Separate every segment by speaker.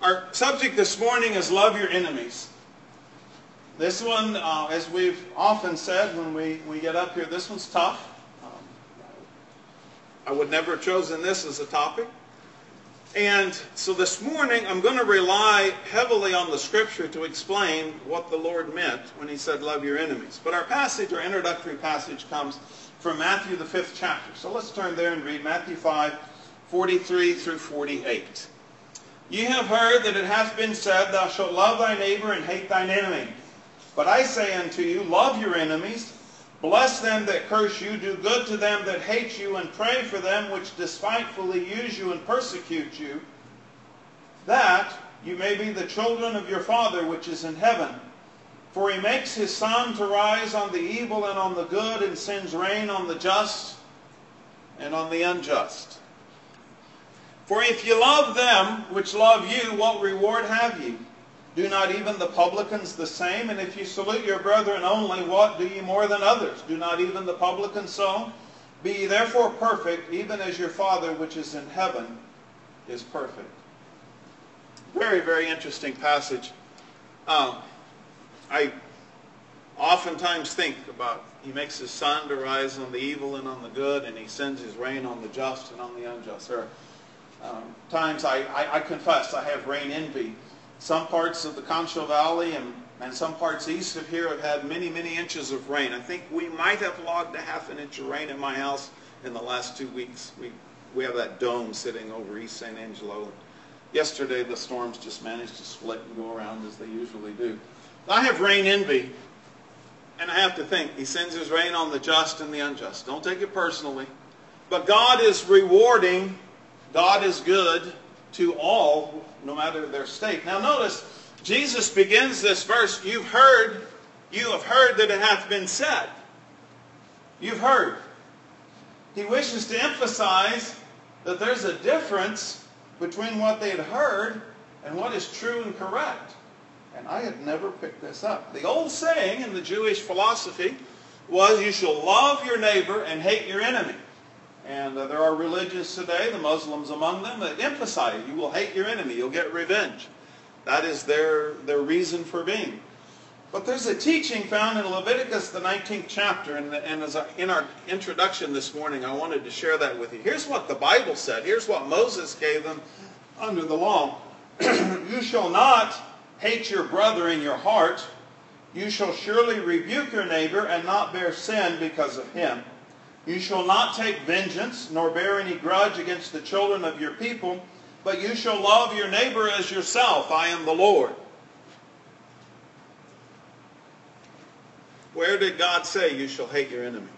Speaker 1: Our subject this morning is love your enemies. This one, as we've often said when we get up here, this one's tough. I would never have chosen this as a topic. And so this morning I'm going to rely heavily on the Scripture to explain what the Lord meant when He said love your enemies. But our passage, our introductory passage, comes from Matthew the 5th chapter. So let's turn there and read Matthew 5, 43 through 48. Ye have heard that it hath been said, Thou shalt love thy neighbor and hate thine enemy. But I say unto you, love your enemies, bless them that curse you, do good to them that hate you, and pray for them which despitefully use you and persecute you, that you may be the children of your Father which is in heaven. For He makes His sun to rise on the evil and on the good, and sends rain on the just and on the unjust. For if ye love them which love you, what reward have ye? Do not even the publicans the same? And if you salute your brethren only, what do ye more than others? Do not even the publicans so? Be ye therefore perfect, even as your Father which is in heaven is perfect. Very, very interesting passage. I oftentimes think about He makes His sun to rise on the evil and on the good, and He sends His rain on the just and on the unjust. There are times I confess I have rain envy. Some parts of the Concho Valley and some parts east of here have had many, many inches of rain. I think we might have logged a half an inch of rain in my house in the last 2 weeks. We have that dome sitting over East St. Angelo. Yesterday the storms just managed to split and go around as they usually do. I have rain envy, and I have to think, He sends His rain on the just and the unjust. Don't take it personally. But God is rewarding, God is good to all, no matter their state. Now notice, Jesus begins this verse, you have heard that it hath been said. You've heard. He wishes to emphasize that there's a difference between what they had heard and what is true and correct. And I had never picked this up. The old saying in the Jewish philosophy was, you shall love your neighbor and hate your enemy. And there are religions today, the Muslims among them, that emphasize you will hate your enemy, you'll get revenge. That is their reason for being. But there's a teaching found in Leviticus, the 19th chapter, and in our introduction this morning, I wanted to share that with you. Here's what the Bible said. Here's what Moses gave them under the law. You shall not hate your brother in your heart. You shall surely rebuke your neighbor and not bear sin because of him. You shall not take vengeance, nor bear any grudge against the children of your people, but you shall love your neighbor as yourself. I am the Lord. Where did God say you shall hate your enemy?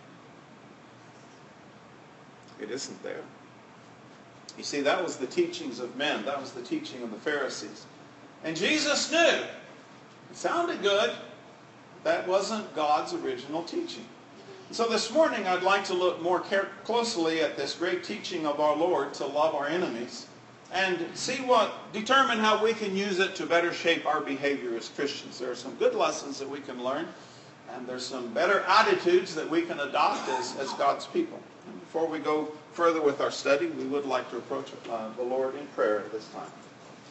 Speaker 1: It isn't there. You see, that was the teachings of men. That was the teaching of the Pharisees. And Jesus knew. It sounded good. That wasn't God's original teaching. So this morning I'd like to look more closely at this great teaching of our Lord to love our enemies and determine how we can use it to better shape our behavior as Christians. There are some good lessons that we can learn, and there's some better attitudes that we can adopt as God's people. And before we go further with our study, we would like to approach the Lord in prayer at this time.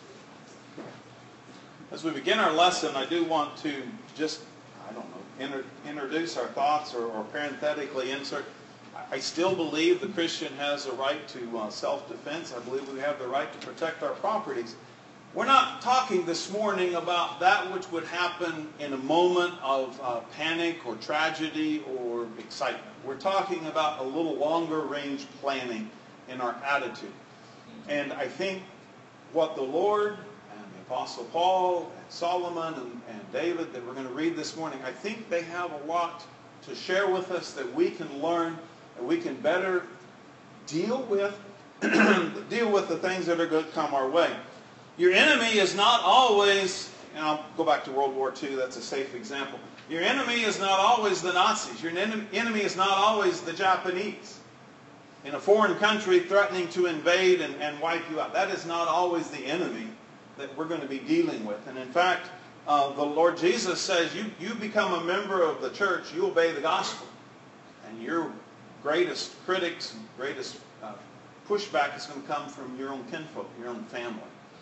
Speaker 1: As we begin our lesson, I do want to just introduce our thoughts or parenthetically insert. I still believe the Christian has a right to self-defense. I believe we have the right to protect our properties. We're not talking this morning about that which would happen in a moment of panic or tragedy or excitement. We're talking about a little longer range planning in our attitude. And I think what the Lord and the Apostle Paul and Solomon and David that we're going to read this morning, I think they have a lot to share with us that we can learn and we can better deal with the things that are going to come our way. Your enemy is not always, and I'll go back to World War II, that's a safe example. Your enemy is not always the Nazis. Your enemy is not always the Japanese in a foreign country threatening to invade and wipe you out. That is not always the enemy that we're going to be dealing with. And in fact, the Lord Jesus says, you become a member of the church, you obey the gospel. And your greatest critics and greatest pushback is going to come from your own kinfolk, your own family.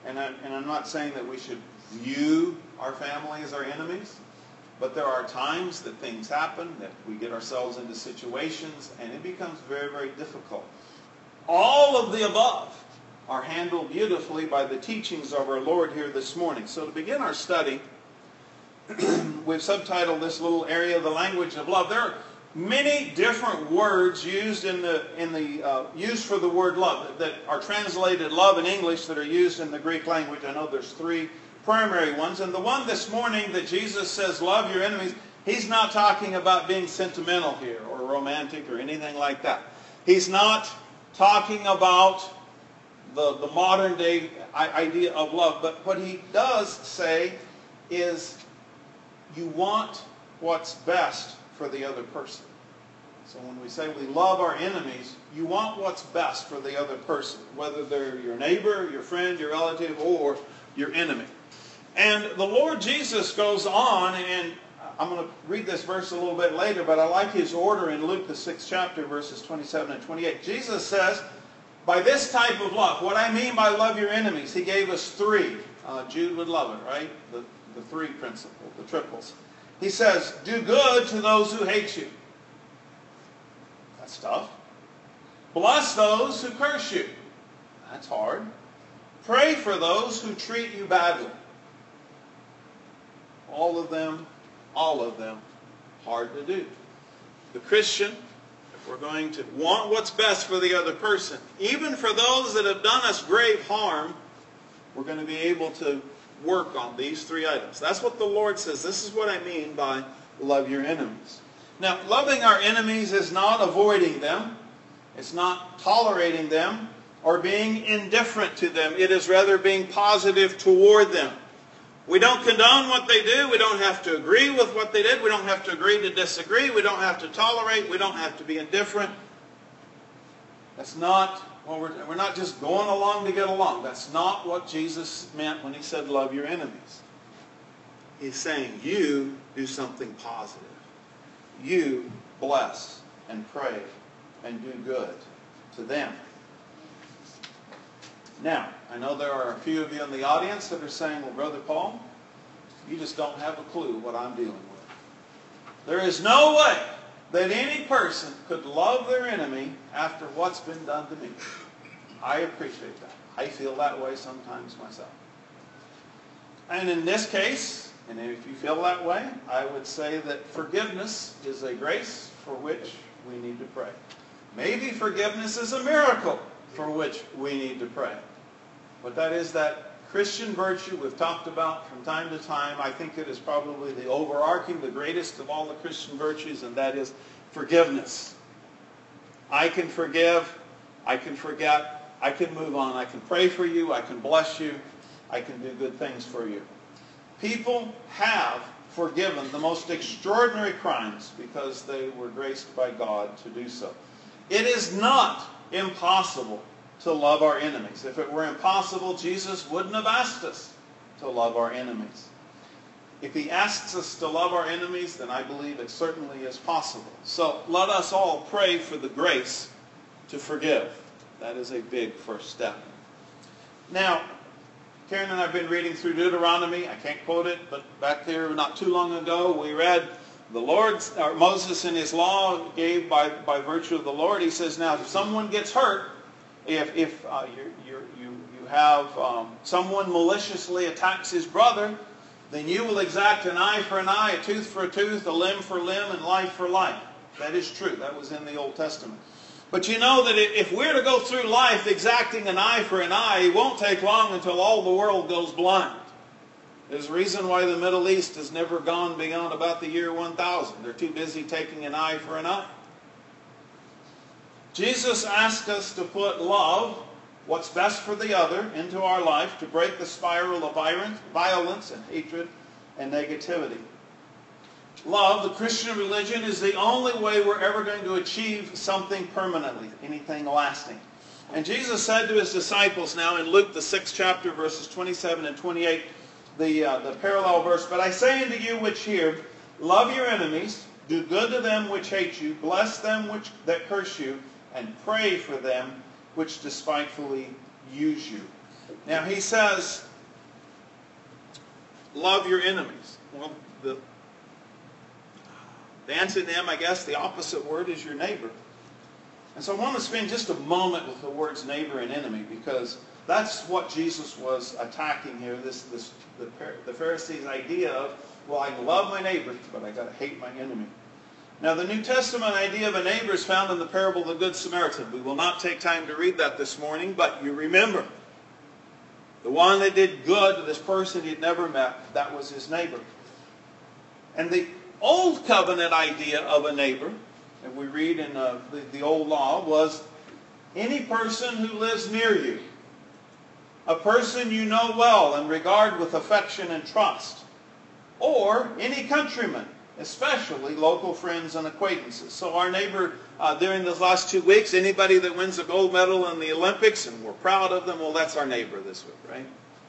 Speaker 1: and I'm not saying that we should view our family as our enemies, but there are times that things happen, that we get ourselves into situations, and it becomes very, very difficult. All of the above are handled beautifully by the teachings of our Lord here this morning. So to begin our study, we've subtitled this little area, the language of love. There are many different words used used for the word love that are translated love in English that are used in the Greek language. I know there's three primary ones, and the one this morning that Jesus says love your enemies, he's not talking about being sentimental here or romantic or anything like that. He's not talking about the modern day idea of love, but what he does say is you want what's best for the other person. So when we say we love our enemies, you want what's best for the other person, whether they're your neighbor, your friend, your relative, or your enemy. And the Lord Jesus goes on, and I'm going to read this verse a little bit later, but I like his order in Luke the 6th chapter, verses 27 and 28. Jesus says, by this type of love, what I mean by love your enemies, he gave us three. Jude would love it, right? The three principle, the triples. He says, do good to those who hate you. That's tough. Bless those who curse you. That's hard. Pray for those who treat you badly. All of them, hard to do. The Christian, if we're going to want what's best for the other person, even for those that have done us grave harm, we're going to be able to work on these three items. That's what the Lord says. This is what I mean by love your enemies. Now, loving our enemies is not avoiding them. It's not tolerating them or being indifferent to them. It is rather being positive toward them. We don't condone what they do. We don't have to agree with what they did. We don't have to agree to disagree. We don't have to tolerate. We don't have to be indifferent. That's not, well, we're not just going along to get along. That's not what Jesus meant when he said love your enemies. He's saying you do something positive. You bless and pray and do good to them. Now, I know there are a few of you in the audience that are saying, well, Brother Paul, you just don't have a clue what I'm dealing with. There is no way that any person could love their enemy after what's been done to me. I appreciate that. I feel that way sometimes myself. And in this case, and if you feel that way, I would say that forgiveness is a grace for which we need to pray. Maybe forgiveness is a miracle for which we need to pray. But that is that Christian virtue we've talked about from time to time. I think it is probably the overarching, the greatest of all the Christian virtues, and that is forgiveness. I can forgive, I can forget, I can move on, I can pray for you, I can bless you, I can do good things for you. People have forgiven the most extraordinary crimes because they were graced by God to do so. It is not impossible to love our enemies. If it were impossible, Jesus wouldn't have asked us to love our enemies. If he asks us to love our enemies, then I believe it certainly is possible. So let us all pray for the grace to forgive. That is a big first step. Now, Karen and I have been reading through Deuteronomy. I can't quote it, but back there not too long ago, we read Moses in his law gave by virtue of the Lord. He says, now if someone gets hurt, if you have someone maliciously attacks his brother, then you will exact an eye for an eye, a tooth for a tooth, a limb for limb, and life for life. That is true. That was in the Old Testament. But you know that if we're to go through life exacting an eye for an eye, it won't take long until all the world goes blind. There's a reason why the Middle East has never gone beyond about the year 1000. They're too busy taking an eye for an eye. Jesus asked us to put love, what's best for the other, into our life to break the spiral of violence and hatred and negativity. Love, the Christian religion, is the only way we're ever going to achieve something permanently, anything lasting. And Jesus said to his disciples now in Luke the 6th chapter, verses 27 and 28, the parallel verse, but I say unto you which hear, love your enemies, do good to them which hate you, bless them that curse you, and pray for them which despitefully use you. Now he says, love your enemies. Well, the antonym, I guess, the opposite word is your neighbor. And so I want to spend just a moment with the words neighbor and enemy, because that's what Jesus was attacking here. The Pharisees' idea of, well, I can love my neighbor, but I got to hate my enemy. Now, the New Testament idea of a neighbor is found in the parable of the Good Samaritan. We will not take time to read that this morning, but you remember, the one that did good to this person he'd never met, that was his neighbor. And the Old Covenant idea of a neighbor, that we read in the Old Law, was any person who lives near you, a person you know well and regard with affection and trust, or any countryman, especially local friends and acquaintances. So our neighbor during those last 2 weeks, anybody that wins a gold medal in the Olympics, and we're proud of them, well, that's our neighbor this week, right?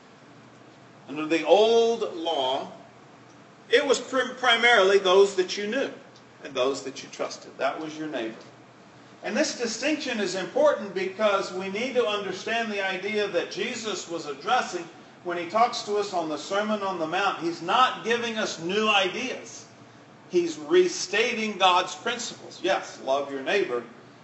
Speaker 1: Under the Old Law, it was primarily those that you knew and those that you trusted. That was your neighbor. And this distinction is important because we need to understand the idea that Jesus was addressing when he talks to us on the Sermon on the Mount. He's not giving us new ideas. He's restating God's principles. Yes, love your neighbor,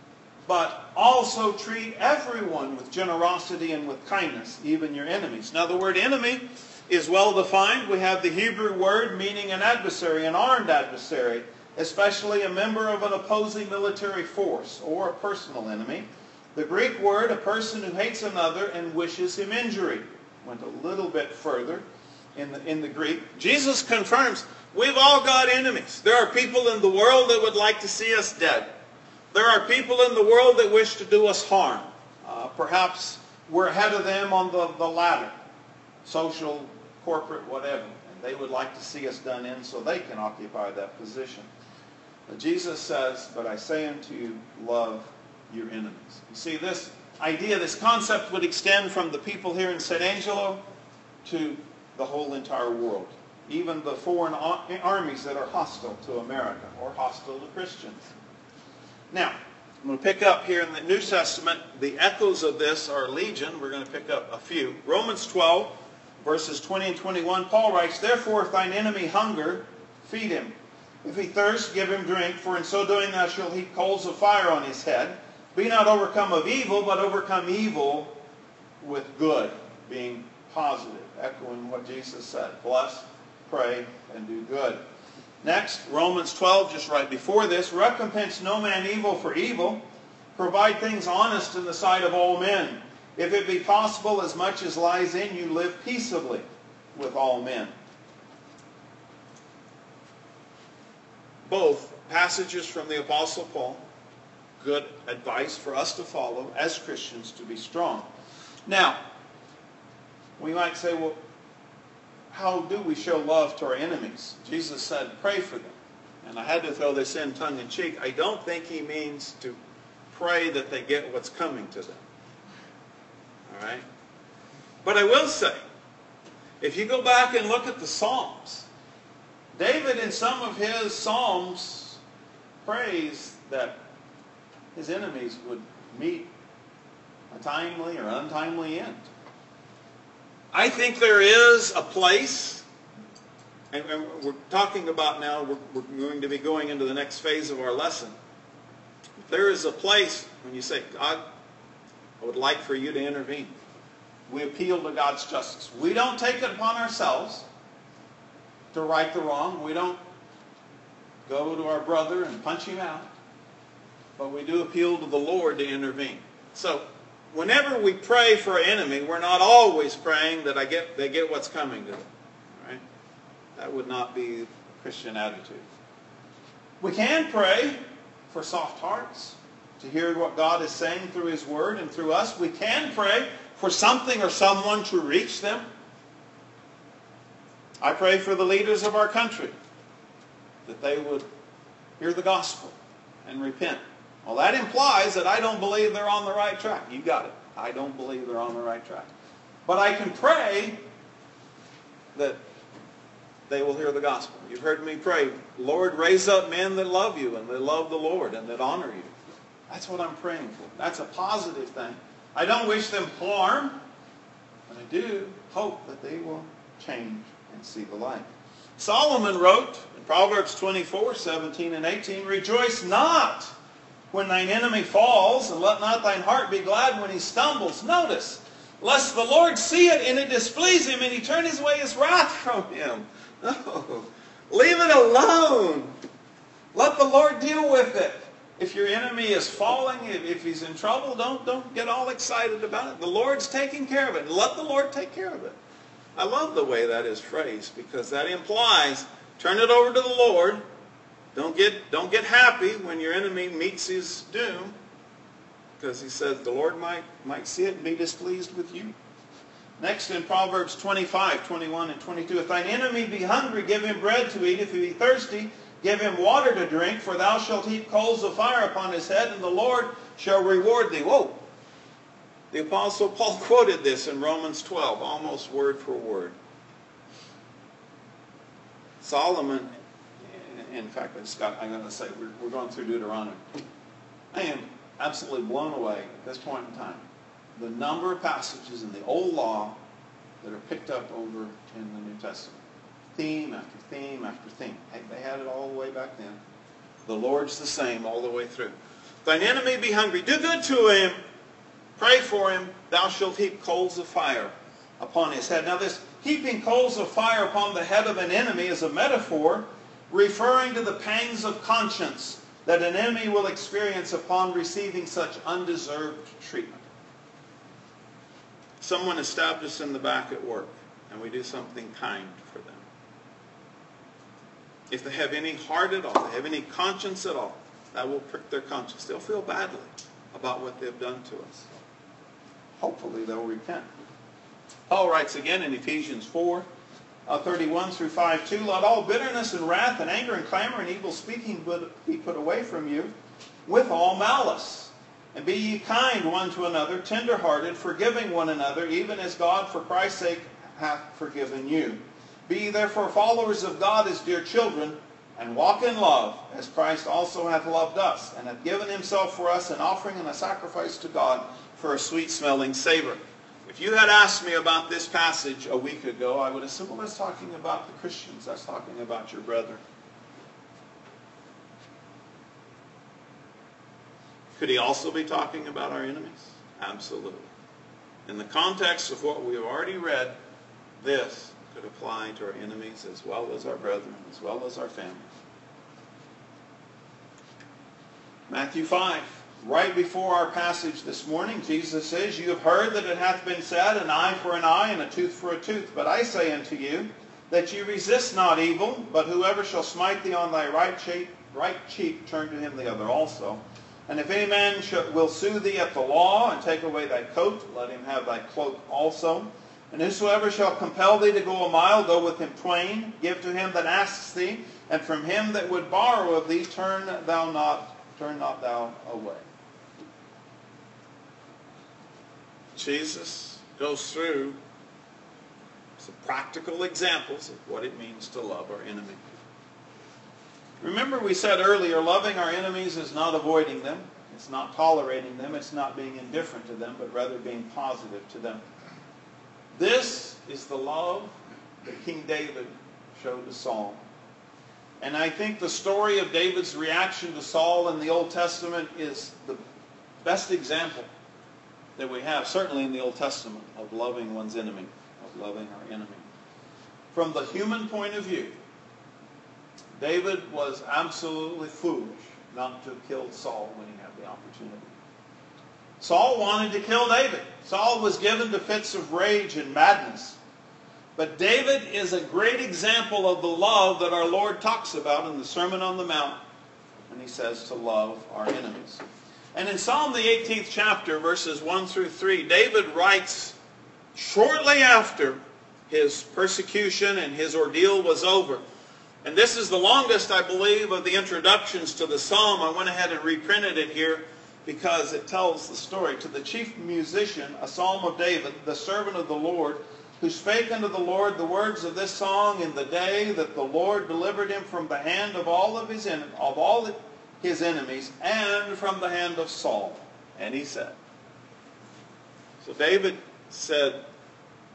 Speaker 1: but also treat everyone with generosity and with kindness, even your enemies. Now, the word enemy is well defined. We have the Hebrew word meaning an adversary, an armed adversary, especially a member of an opposing military force or a personal enemy. The Greek word, a person who hates another and wishes him injury. Went a little bit further in the Greek. Jesus confirms we've all got enemies. There are people in the world that would like to see us dead. There are people in the world that wish to do us harm. Perhaps we're ahead of them on the ladder, social, corporate, whatever. And they would like to see us done in so they can occupy that position. But Jesus says, but I say unto you, love your enemies. You see, this idea, this concept would extend from the people here in San Angelo to the whole entire world. Even the foreign armies that are hostile to America or hostile to Christians. Now, I'm going to pick up here in the New Testament. The echoes of this are legion. We're going to pick up a few. Romans 12, verses 20 and 21, Paul writes, therefore, if thine enemy hunger, feed him. If he thirst, give him drink, for in so doing thou shalt heap coals of fire on his head. Be not overcome of evil, but overcome evil with good, being positive, echoing what Jesus said. Bless, pray, and do good. Next, Romans 12, just right before this, recompense no man evil for evil. Provide things honest in the sight of all men. If it be possible, as much as lies in you, live peaceably with all men. Both passages from the Apostle Paul, good advice for us to follow as Christians to be strong. Now, we might say, well, how do we show love to our enemies? Jesus said, pray for them. And I had to throw this in tongue-in-cheek. I don't think he means to pray that they get what's coming to them. All right? But I will say, if you go back and look at the Psalms, David in some of his Psalms prays that his enemies would meet a timely or untimely end. I think there is a place, and we're talking about now, we're going to be going into the next phase of our lesson. There is a place when you say, God, I would like for you to intervene. We appeal to God's justice. We don't take it upon ourselves to right the wrong. We don't go to our brother and punch him out. But we do appeal to the Lord to intervene. So, whenever we pray for an enemy, we're not always praying that they get what's coming to them. Right? That would not be a Christian attitude. We can pray for soft hearts, to hear what God is saying through His Word and through us. We can pray for something or someone to reach them. I pray for the leaders of our country, that they would hear the gospel and repent. Well, that implies that I don't believe they're on the right track. You got it. I don't believe they're on the right track. But I can pray that they will hear the gospel. You've heard me pray, Lord, raise up men that love you and that love the Lord and that honor you. That's what I'm praying for. That's a positive thing. I don't wish them harm. And I do hope that they will change and see the light. Solomon wrote in Proverbs 24:17-18, "Rejoice not when thine enemy falls, and let not thine heart be glad when he stumbles." Notice, "lest the Lord see it, and it displease him, and he turn away his wrath from him." No. Leave it alone. Let the Lord deal with it. If your enemy is falling, if he's in trouble, don't get all excited about it. The Lord's taking care of it. Let the Lord take care of it. I love the way that is phrased, because that implies turn it over to the Lord. Don't get happy when your enemy meets his doom, because he says the Lord might see it and be displeased with you. Next in Proverbs 25:21-22, "If thine enemy be hungry, give him bread to eat. If he be thirsty, give him water to drink. For thou shalt heap coals of fire upon his head, and the Lord shall reward thee." Whoa! The Apostle Paul quoted this in Romans 12, almost word for word. Solomon, in fact, I'm going to say, we're going through Deuteronomy. I am absolutely blown away at this point in time. The number of passages in the Old Law that are picked up over in the New Testament. Theme after theme after theme. They had it all the way back then. The Lord's the same all the way through. "Thine enemy be hungry, do good to him. Pray for him, thou shalt heap coals of fire upon his head." Now this heaping coals of fire upon the head of an enemy is a metaphor referring to the pangs of conscience that an enemy will experience upon receiving such undeserved treatment. Someone is stabbed us in the back at work, and we do something kind for them. If they have any heart at all, they have any conscience at all, that will prick their conscience. They'll feel badly about what they've done to us. Hopefully they'll repent. Paul writes again in Ephesians 4:31-5:2, "Let all bitterness and wrath and anger and clamor and evil speaking be put away from you, with all malice. And be ye kind one to another, tender-hearted, forgiving one another, even as God for Christ's sake hath forgiven you. Be ye therefore followers of God as dear children, and walk in love, as Christ also hath loved us, and hath given himself for us an offering and a sacrifice to God for a sweet-smelling savor." If you had asked me about this passage a week ago, I would assume, well, that's talking about the Christians. That's talking about your brethren. Could he also be talking about our enemies? Absolutely. In the context of what we have already read, this could apply to our enemies as well as our brethren, as well as our families. Matthew 5. Right before our passage this morning, Jesus says, "You have heard that it hath been said, an eye for an eye, and a tooth for a tooth. But I say unto you, that you resist not evil, but whoever shall smite thee on thy right cheek, turn to him the other also. And if any man will sue thee at the law, and take away thy coat, let him have thy cloak also. And whosoever shall compel thee to go a mile, go with him twain. Give to him that asks thee, and from him that would borrow of thee, turn not thou away." Jesus goes through some practical examples of what it means to love our enemy. Remember, we said earlier, loving our enemies is not avoiding them. It's not tolerating them. It's not being indifferent to them, but rather being positive to them. This is the love that King David showed to Saul. And I think the story of David's reaction to Saul in the Old Testament is the best example that we have, certainly in the Old Testament, of loving one's enemy, of loving our enemy. From the human point of view, David was absolutely foolish not to have killed Saul when he had the opportunity. Saul wanted to kill David. Saul was given to fits of rage and madness. But David is a great example of the love that our Lord talks about in the Sermon on the Mount when he says to love our enemies. And in Psalm the 18th chapter, verses 1-3, David writes shortly after his persecution and his ordeal was over. And this is the longest, I believe, of the introductions to the psalm. I went ahead and reprinted it here because it tells the story. "To the chief musician, a psalm of David, the servant of the Lord, who spake unto the Lord the words of this song in the day that the Lord delivered him from the hand of all his enemies, and from the hand of Saul." And he said. So David said,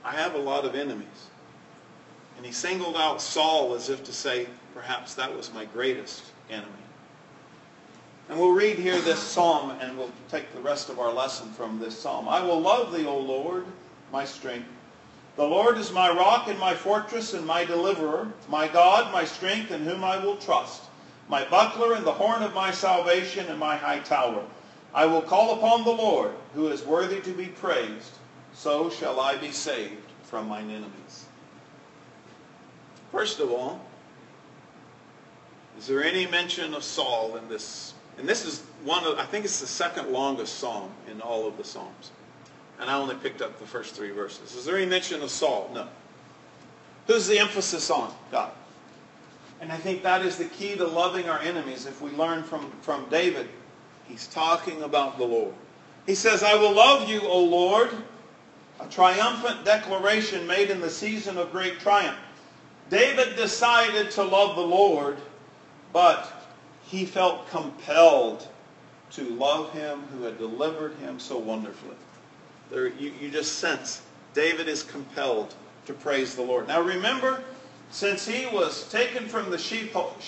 Speaker 1: I have a lot of enemies. And he singled out Saul as if to say, perhaps that was my greatest enemy. And we'll read here this psalm, and we'll take the rest of our lesson from this psalm. I will love thee, O Lord, my strength. The Lord is my rock and my fortress and my deliverer, my God, my strength, in whom I will trust, my buckler and the horn of my salvation and my high tower. I will call upon the Lord, who is worthy to be praised. So shall I be saved from mine enemies. First of all, is there any mention of Saul in this? And this is I think it's the second longest psalm in all of the Psalms. And I only picked up the first 3 verses. Is there any mention of Saul? No. Who's the emphasis on? God. And I think that is the key to loving our enemies. If we learn from David, he's talking about the Lord. He says, I will love you, O Lord. A triumphant declaration made in the season of great triumph. David decided to love the Lord, but he felt compelled to love him who had delivered him so wonderfully. There, you just sense David is compelled to praise the Lord. Now remember, since he was taken from the sheepfold,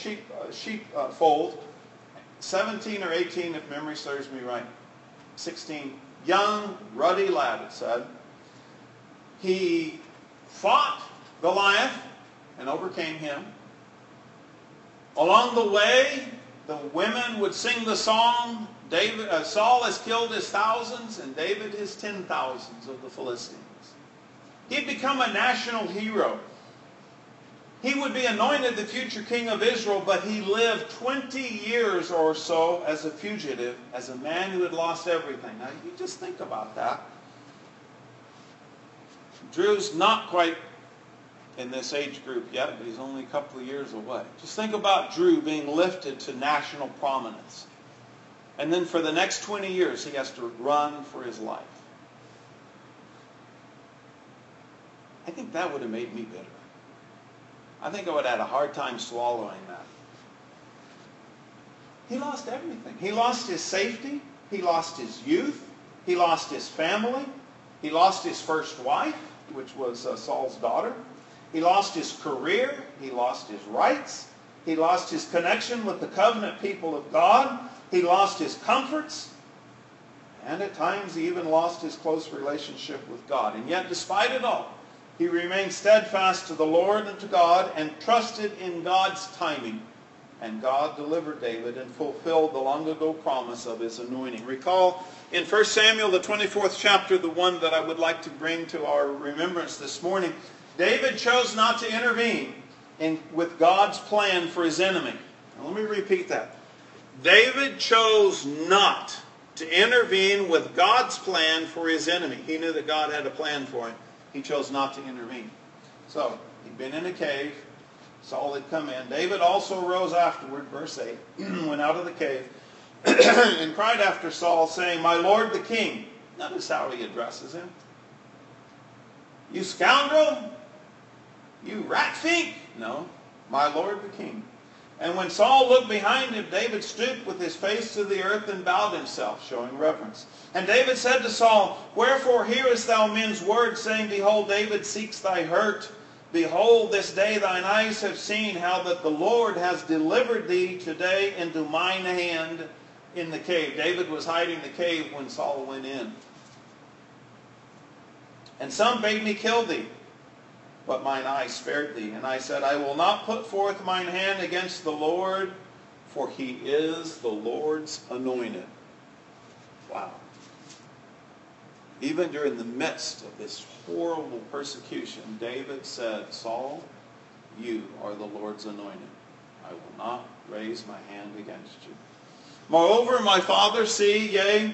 Speaker 1: 17 or 18, if memory serves me right, 16, young, ruddy lad, it said, he fought Goliath and overcame him. Along the way, the women would sing the song, Saul has killed his thousands and David his 10,000s of the Philistines. He'd become a national hero. He would be anointed the future king of Israel, but he lived 20 years or so as a fugitive, as a man who had lost everything. Now, you just think about that. Drew's not quite in this age group yet, but he's only a couple of years away. Just think about Drew being lifted to national prominence. And then for the next 20 years, he has to run for his life. I think that would have made me bitter. I think I would have had a hard time swallowing that. He lost everything. He lost his safety. He lost his youth. He lost his family. He lost his first wife, which was Saul's daughter. He lost his career. He lost his rights. He lost his connection with the covenant people of God. He lost his comforts. And at times he even lost his close relationship with God. And yet, despite it all, he remained steadfast to the Lord and to God and trusted in God's timing. And God delivered David and fulfilled the long ago promise of his anointing. Recall in 1 Samuel, the 24th chapter, the one that I would like to bring to our remembrance this morning, David chose not to intervene with God's plan for his enemy. Now, let me repeat that. David chose not to intervene with God's plan for his enemy. He knew that God had a plan for him. He chose not to intervene. So, he'd been in a cave. Saul had come in. David also rose afterward, verse 8, went out of the cave, and cried after Saul, saying, My lord the king. Notice how he addresses him. You scoundrel! You rat-fink! No, my lord the king. And when Saul looked behind him, David stooped with his face to the earth and bowed himself, showing reverence. And David said to Saul, Wherefore hearest thou men's words, saying, Behold, David seeks thy hurt. Behold, this day thine eyes have seen how that the Lord has delivered thee today into mine hand in the cave. David was hiding in the cave when Saul went in. And some bade me kill thee, but mine eye spared thee. And I said, I will not put forth mine hand against the Lord, for he is the Lord's anointed. Wow. Even during the midst of this horrible persecution, David said, Saul, you are the Lord's anointed. I will not raise my hand against you. Moreover, my father, see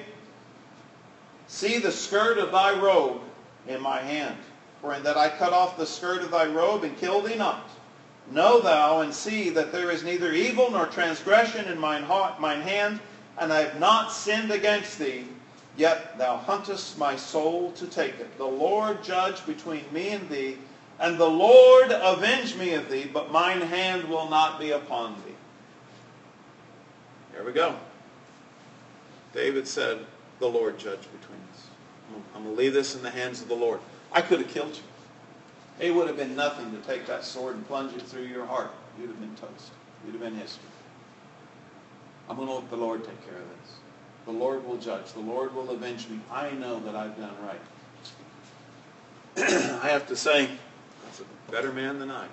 Speaker 1: the skirt of thy robe in my hand. For in that I cut off the skirt of thy robe and kill thee not. Know thou and see that there is neither evil nor transgression in mine hand, and I have not sinned against thee. Yet thou huntest my soul to take it. The Lord judge between me and thee, and the Lord avenge me of thee, but mine hand will not be upon thee. Here we go. David said, the Lord judge between us. I'm going to leave this in the hands of the Lord. I could have killed you. It would have been nothing to take that sword and plunge it through your heart. You'd have been toast. You'd have been history. I'm going to let the Lord take care of this. The Lord will judge. The Lord will avenge me. I know that I've done right. I have to say, that's a better man than I.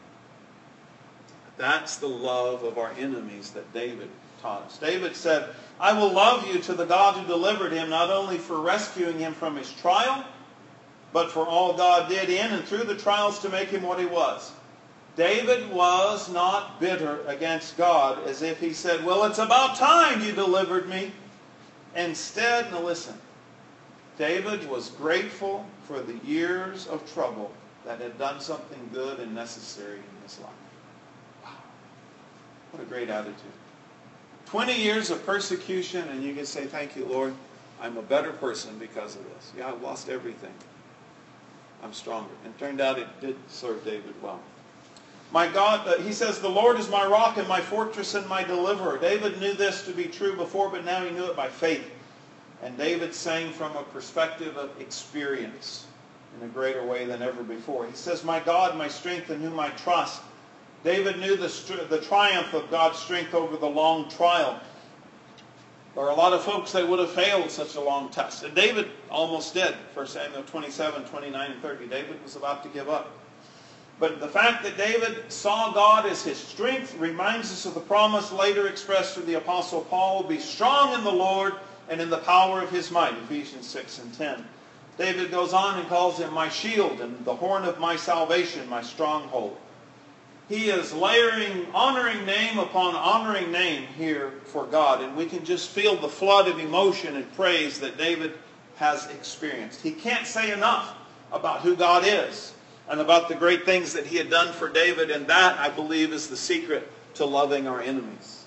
Speaker 1: That's the love of our enemies that David taught us. David said, I will love you to the God who delivered him, not only for rescuing him from his trial, but for all God did in and through the trials to make him what he was. David was not bitter against God as if he said, well, it's about time you delivered me. Instead, now listen, David was grateful for the years of trouble that had done something good and necessary in his life. Wow. What a great attitude. 20 years of persecution, and you can say, thank you, Lord. I'm a better person because of this. Yeah, I've lost everything. I'm stronger. And it turned out it did serve David well. My God, he says, the Lord is my rock and my fortress and my deliverer. David knew this to be true before, but now he knew it by faith. And David sang from a perspective of experience in a greater way than ever before. He says, my God, my strength in whom I trust. David knew the triumph of God's strength over the long trial. There are a lot of folks that would have failed such a long test. And David almost did. 1 Samuel 27, 29, and 30. David was about to give up. But the fact that David saw God as his strength reminds us of the promise later expressed through the Apostle Paul, be strong in the Lord and in the power of his might, Ephesians 6 and 10. David goes on and calls him my shield and the horn of my salvation, my stronghold. He is layering honoring name upon honoring name here for God. And we can just feel the flood of emotion and praise that David has experienced. He can't say enough about who God is and about the great things that he had done for David. And that, I believe, is the secret to loving our enemies.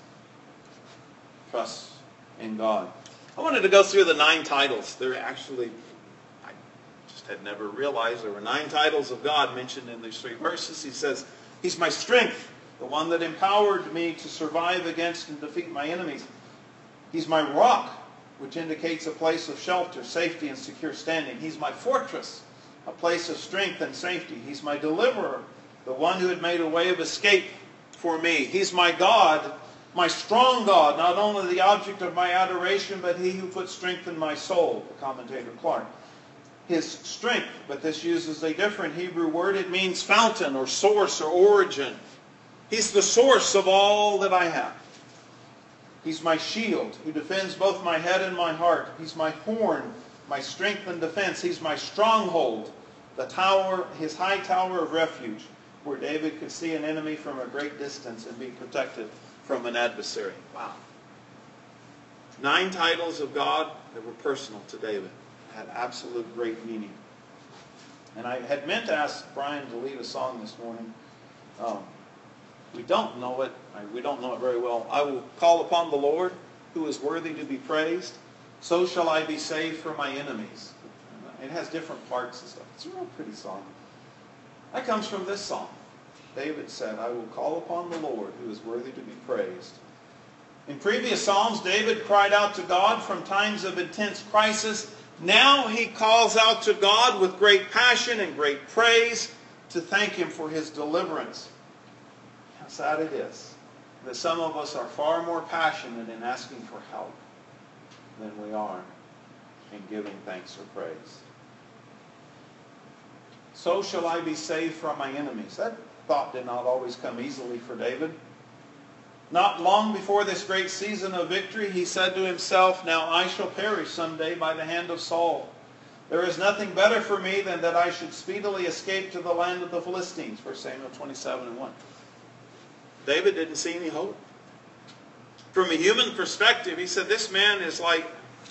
Speaker 1: Trust in God. I wanted to go through the 9 titles. They're actually, I just had never realized there were 9 titles of God mentioned in these 3 verses. He says, he's my strength, the one that empowered me to survive against and defeat my enemies. He's my rock, which indicates a place of shelter, safety, and secure standing. He's my fortress, a place of strength and safety. He's my deliverer, the one who had made a way of escape for me. He's my God, my strong God, not only the object of my adoration, but he who puts strength in my soul, the commentator Clark. His strength, but this uses a different Hebrew word. It means fountain or source or origin. He's the source of all that I have. He's my shield who defends both my head and my heart. He's my horn, my strength and defense. He's my stronghold, the tower, his high tower of refuge, where David could see an enemy from a great distance and be protected from an adversary. Wow. 9 titles of God that were personal to David. Had absolute great meaning. And I had meant to ask Brian to lead a song this morning. We don't know it. We don't know it very well. I will call upon the Lord, who is worthy to be praised. So shall I be saved from my enemies. It has different parts and stuff. It's a real pretty song. That comes from this song. David said, I will call upon the Lord, who is worthy to be praised. In previous Psalms, David cried out to God from times of intense crisis. Now he calls out to God with great passion and great praise to thank him for his deliverance. How sad it is that some of us are far more passionate in asking for help than we are in giving thanks or praise. So shall I be saved from my enemies. That thought did not always come easily for David. Not long before this great season of victory, he said to himself, now I shall perish someday by the hand of Saul. There is nothing better for me than that I should speedily escape to the land of the Philistines. 1 Samuel 27 and 1. David didn't see any hope. From a human perspective, he said, this man is like...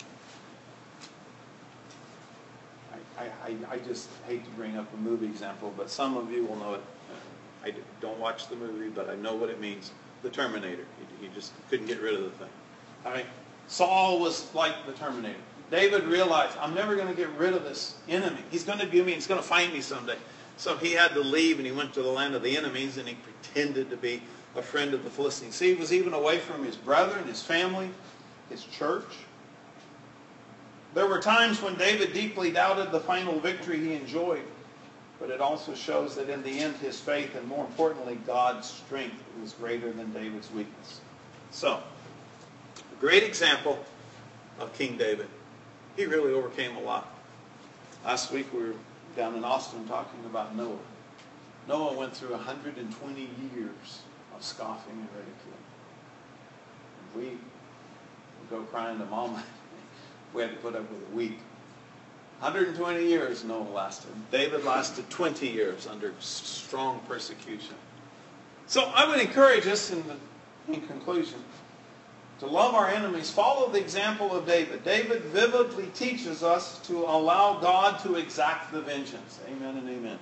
Speaker 1: I just hate to bring up a movie example, but some of you will know it. I don't watch the movie, but I know what it means. The Terminator. He just couldn't get rid of the thing. All right? Saul was like the Terminator. David realized, I'm never going to get rid of this enemy. He's going to do me. He's going to find me someday. So he had to leave, and he went to the land of the enemies, and he pretended to be a friend of the Philistines. See, he was even away from his brethren, his family, his church. There were times when David deeply doubted the final victory he enjoyed. but it also shows that in the end his faith, and more importantly God's strength, was greater than David's weakness. So, a great example of King David. He really overcame a lot. Last week we were down in Austin talking about Noah. Noah went through 120 years of scoffing and ridicule. We would go crying to Mom. We had to put up with a week. 120 years Noah lasted. David lasted 20 years under strong persecution. So I would encourage us in conclusion to love our enemies. Follow the example of David. David vividly teaches us to allow God to exact the vengeance. Amen and amen.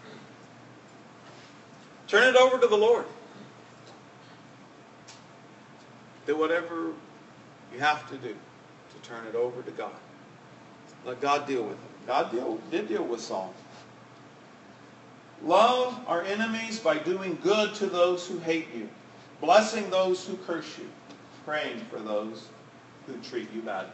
Speaker 1: Turn it over to the Lord. Do whatever you have to do to turn it over to God. Let God deal with it. God did deal with Saul. Love our enemies by doing good to those who hate you, blessing those who curse you, praying for those who treat you badly.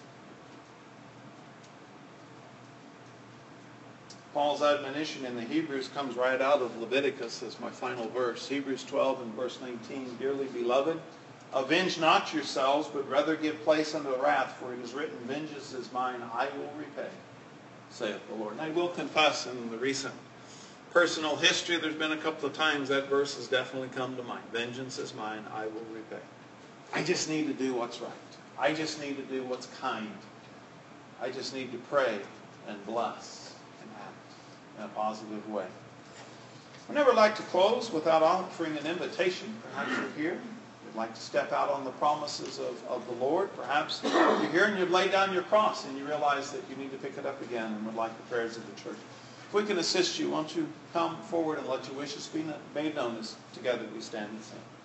Speaker 1: Paul's admonition in the Hebrews comes right out of Leviticus as my final verse. Hebrews 12 and verse 19. Dearly beloved, avenge not yourselves, but rather give place unto wrath, for it is written, vengeance is mine, I will repay, saith the Lord. And I will confess, in the recent personal history, there's been a couple of times that verse has definitely come to mind. Vengeance is mine, I will repay. I just need to do what's right. I just need to do what's kind. I just need to pray and bless and act in a positive way. I never like to close without offering an invitation. Perhaps you're here. You'd like to step out on the promises of the Lord. Perhaps you're here and you've laid down your cross and you realize that you need to pick it up again and would like the prayers of the church. If we can assist you, won't you come forward and let your wishes be made known as together we stand and sing.